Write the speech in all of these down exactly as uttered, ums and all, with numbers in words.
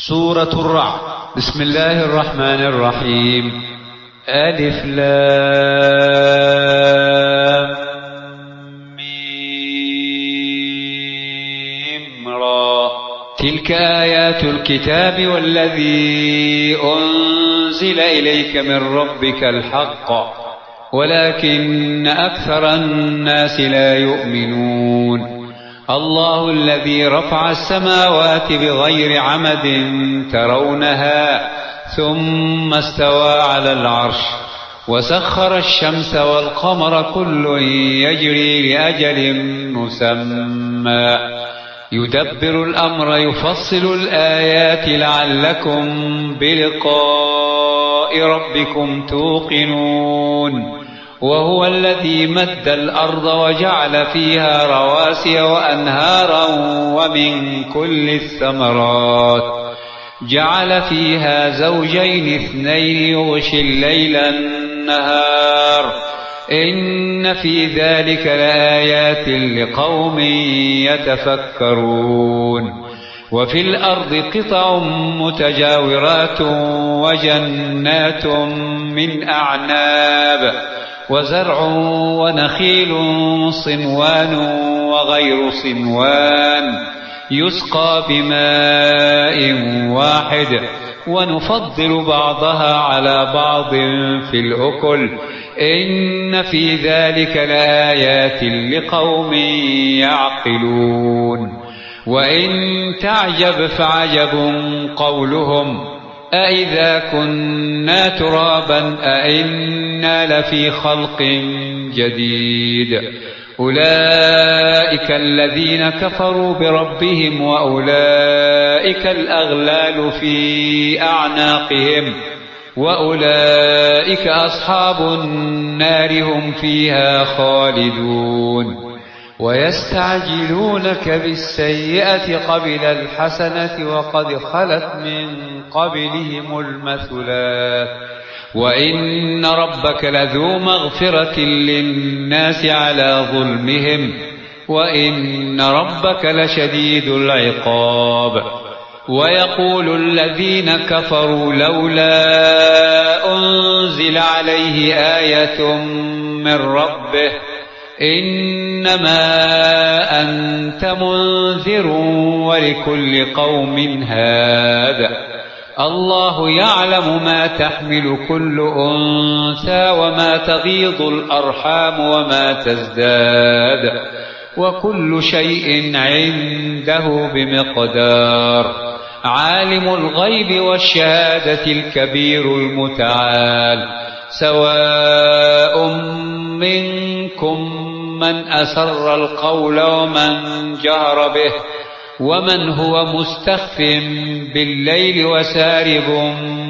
سورة الرعد. بسم الله الرحمن الرحيم. ألف لام ميم را. تلك آيات الكتاب والذي أنزل إليك من ربك الحق ولكن أكثر الناس لا يؤمنون. الله الذي رفع السماوات بغير عمد ترونها ثم استوى على العرش وسخر الشمس والقمر كل يجري لأجل مسمى يدبر الأمر يفصل الآيات لعلكم بلقاء ربكم توقنون. وهو الذي مد الأرض وجعل فيها رواسي وأنهارا ومن كل الثمرات جعل فيها زوجين اثنين يغشي الليل النهار إن في ذلك لآيات لقوم يتفكرون. وفي الأرض قطع متجاورات وجنات من أعناب وزرع ونخيل صنوان وغير صنوان يسقى بماء واحد ونفضل بعضها على بعض في الأكل إن في ذلك لآيات لقوم يعقلون. وإن تعجب فعجب قولهم أإذا كنا ترابا أإنا لفي خلق جديد أولئك الذين كفروا بربهم وأولئك الأغلال في أعناقهم وأولئك أصحاب النار هم فيها خالدون. ويستعجلونك بالسيئة قبل الحسنة وقد خلت من قبلهم المثلات وإن ربك لذو مغفرة للناس على ظلمهم وإن ربك لشديد العقاب. ويقول الذين كفروا لولا أنزل عليه آية من ربه إنما أنت منذر ولكل قوم هاد الله يعلم ما تحمل كل أنثى وما تغيض الأرحام وما تزداد وكل شيء عنده بمقدار. عالم الغيب والشهادة الكبير المتعال سواء منكم من أسر القول ومن جهر به ومن هو مستخف بالليل وسارب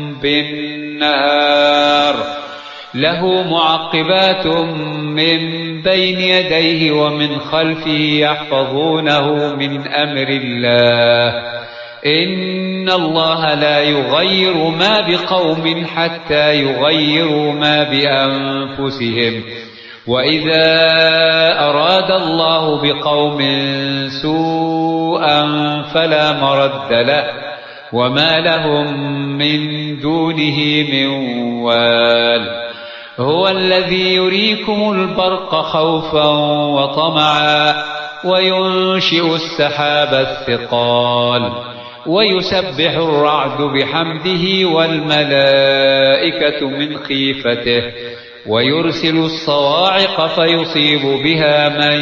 بالنهار له معقبات من بين يديه ومن خلفه يحفظونه من أمر الله إن الله لا يغير ما بقوم حتى يغيروا ما بأنفسهم وإذا أراد الله بقوم سوءا فلا مرد له وما لهم من دونه من وال. هو الذي يريكم البرق خوفا وطمعا وينشئ السحاب الثقال ويسبح الرعد بحمده والملائكة من خيفته ويرسل الصواعق فيصيب بها من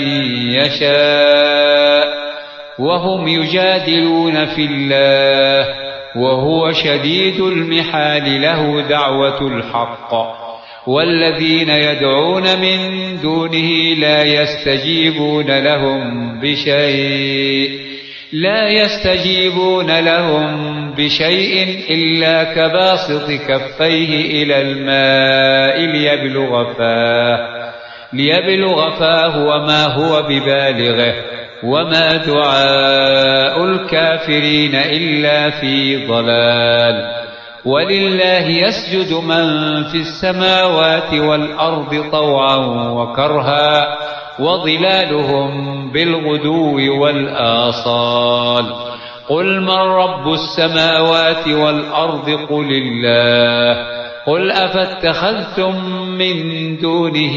يشاء وهم يجادلون في الله وهو شديد المحال له دعوة الحق والذين يدعون من دونه لا يستجيبون لهم بشيء لا يستجيبون لهم بشيء إلا كباسط كفيه إلى الماء ليبلغ فاه ليبلغ فاه وما هو ببالغه وما دعاء الكافرين إلا في ضلال. ولله يسجد من في السماوات والأرض طوعا وكرها وظلالهم بالغدو والآصال قل من رب السماوات والأرض قل الله قل أفاتخذتم من دونه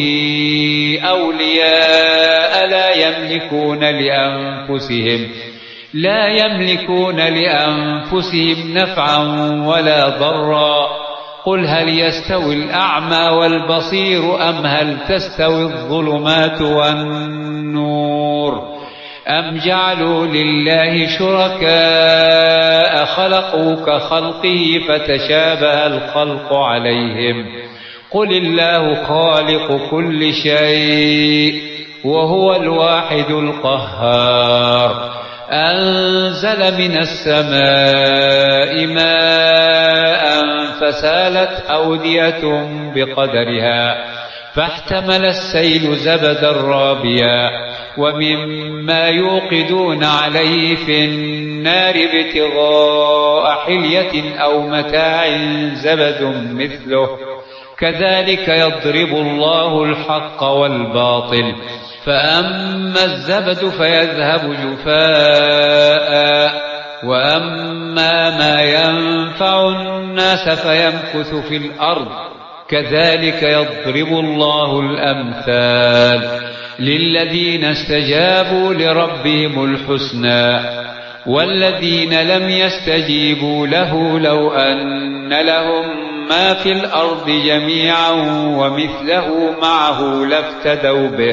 أولياء لا يملكون لأنفسهم لا يملكون لأنفسهم نفعا ولا ضرا قل هل يستوي الأعمى والبصير أم هل تستوي الظلمات والنور أم جعلوا لله شركاء خلقوا كخلقه فتشابه الخلق عليهم قل الله خالق كل شيء وهو الواحد القهار أنزل من السماء ماء فسالت أودية بقدرها فاحتمل السيل زبدا رابيا ومما يوقدون عليه في النار ابتغاء حلية أو متاع زبد مثله كذلك يضرب الله الحق والباطل فأما الزبد فيذهب جفاء وأما ما ينفع الناس فيمكث في الأرض كذلك يضرب الله الأمثال للذين استجابوا لربهم الحسنى والذين لم يستجيبوا له لو أن لهم ما في الأرض جميعا ومثله معه لافتدوا به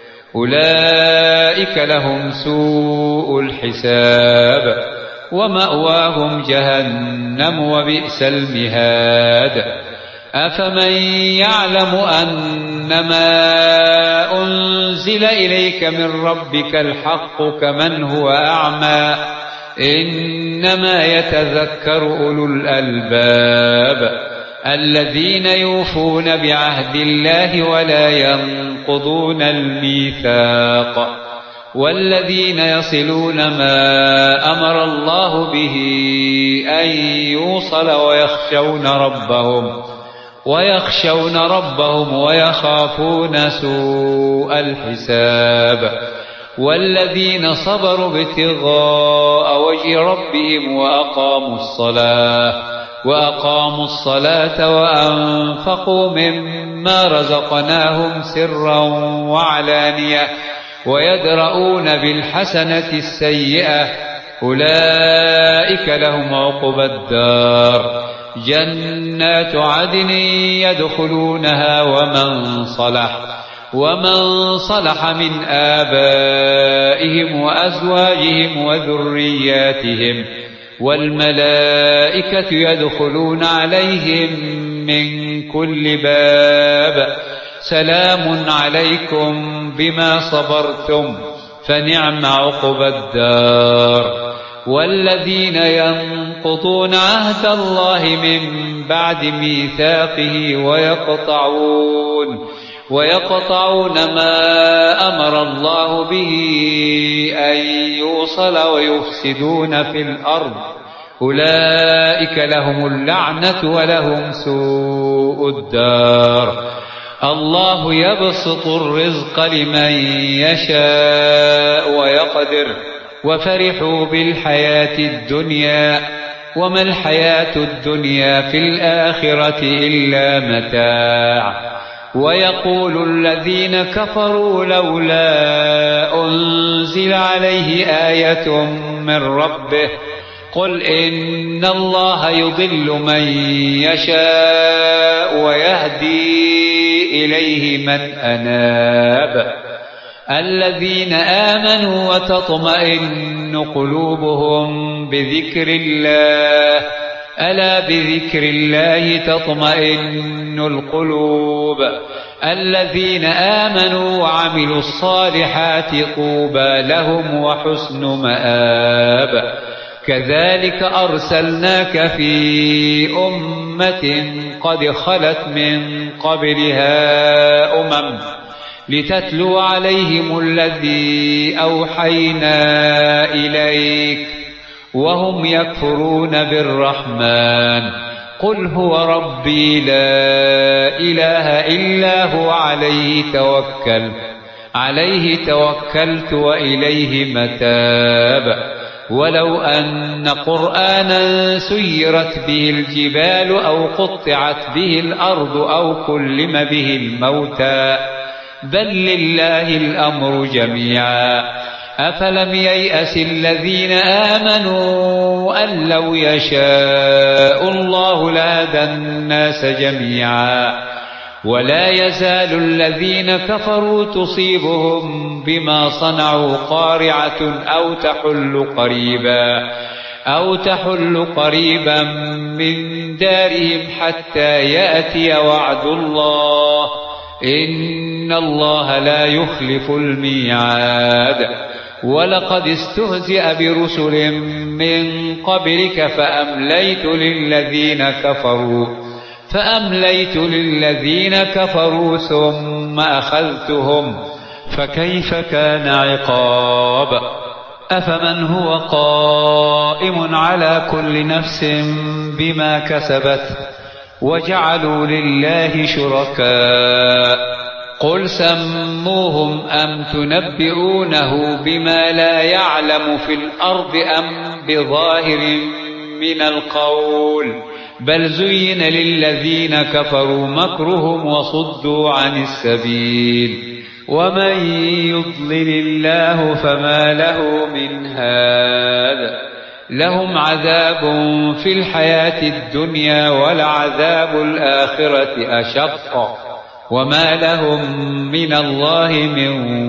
أولئك لهم سوء الحساب ومأواهم جهنم وبئس المهاد أفمن يعلم أنما أنزل إليك من ربك الحق كمن هو أعمى إنما يتذكر أولو الألباب الذين يوفون بعهد الله ولا ينقضون الميثاق والذين يصلون ما أمر الله به أن يوصل ويخشون ربهم ويخشون ربهم ويخافون سوء الحساب والذين صبروا ابتغاء وجه ربهم وأقاموا الصلاة وأقاموا الصلاة وأنفقوا مما رزقناهم سرا وعلانية ويدرؤون بالحسنة السيئة أولئك لهم عقبى الدار جنات عدن يدخلونها ومن صلح ومن صلح من آبائهم وأزواجهم وذرياتهم والملائكة يدخلون عليهم من كل باب سلام عليكم بما صبرتم فنعم عقبى الدار والذين ينقضون عهد الله من بعد ميثاقه ويقطعون ويقطعون ما أمر الله به أن يوصل ويفسدون في الأرض أولئك لهم اللعنة ولهم سوء الدار الله يبسط الرزق لمن يشاء ويقدر وفرحوا بالحياة الدنيا وما الحياة الدنيا في الآخرة إلا متاع ويقول الذين كفروا لولا أنزل عليه آية من ربه قل إن الله يضل من يشاء ويهدي إليه من أناب الذين آمنوا وتطمئن قلوبهم بذكر الله ألا بذكر الله تطمئن القلوب الذين آمنوا وعملوا الصالحات طوبى لهم وحسن مآب كذلك أرسلناك في أمة قد خلت من قبلها أمم لتتلو عليهم الذي أوحينا إليك وهم يكفرون بالرحمن قل هو ربي لا إله إلا هو عليه توكل عليه توكلت وإليه متاب ولو أن قرآنا سيرت به الجبال أو قطعت به الأرض أو كلم به الموتى بل لله الأمر جميعا أفلم ييأس الذين آمنوا أن لو يشاء الله لهدى الناس جميعا ولا يزال الذين كفروا تصيبهم بما صنعوا قارعة أو تحل قريبا أو تحل قريبا من دارهم حتى يأتي وعد الله إن الله لا يخلف الميعاد ولقد استهزئ برسل من قبلك فأمليت للذين كفروا فأمليت للذين كفروا ثم أخذتهم فكيف كان عقاب أفمن هو قائم على كل نفس بما كسبت وجعلوا لله شركاء قل سموهم أم تنبئونه بما لا يعلم في الأرض أم بظاهر من القول بل زين للذين كفروا مكرهم وصدوا عن السبيل ومن يضلل الله فما له من هاد لهم عذاب في الحياة الدنيا ولعذاب الآخرة أشق وما لهم من الله من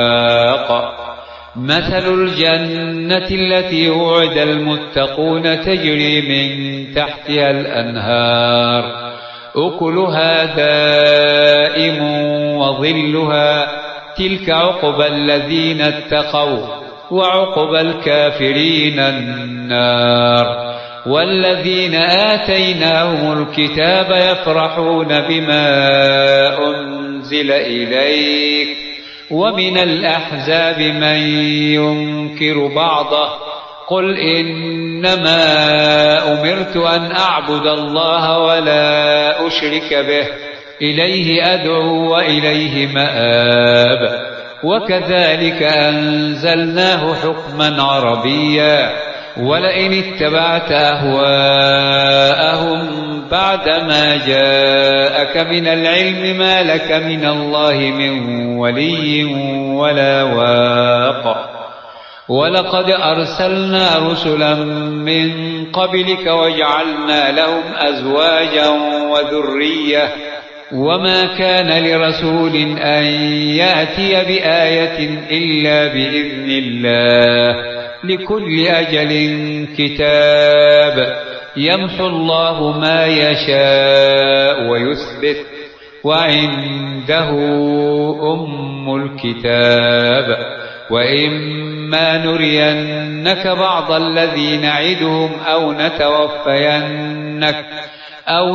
واق مثل الجنة التي وعد المتقون تجري من تحتها الأنهار أكلها دائم وظلها تلك عقبى الذين اتقوا وعقبى الكافرين النار والذين آتيناهم الكتاب يفرحون بما أنزل إليك ومن الأحزاب من ينكر بعضه قل إنما أمرت أن أعبد الله ولا أشرك به إليه أدعو وإليه مآب وكذلك أنزلناه حكما عربيا ولئن اتبعت أهواءهم بعدما جاءك من العلم ما لك من الله من ولي ولا واق ولقد أرسلنا رسلا من قبلك وجعلنا لهم أزواجا وذرية وما كان لرسول أن يأتي بآية إلا بإذن الله لكل أجل كتاب يمحو الله ما يشاء ويثبت وعنده أم الكتاب وإما نرينك بعض الذي نعدهم أو نتوفينك أو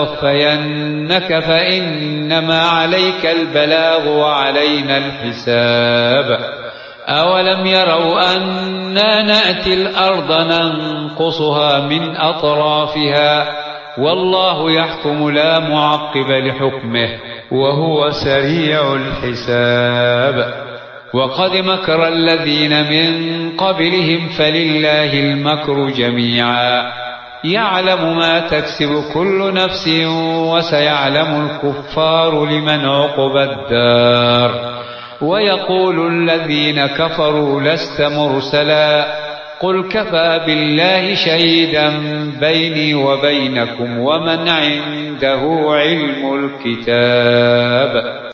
نتوفينك فإنما عليك البلاغ وعلينا الحساب أولم يروا أنا نأتي الأرض ننقصها من أطرافها والله يحكم لا معقب لحكمه وهو سريع الحساب وقد مكر الذين من قبلهم فلله المكر جميعا يعلم ما تكسب كل نفس وسيعلم الكفار لمن عقبى الدار ويقول الذين كفروا لست مرسلا قل كفى بالله شهيدا بيني وبينكم ومن عنده علم الكتاب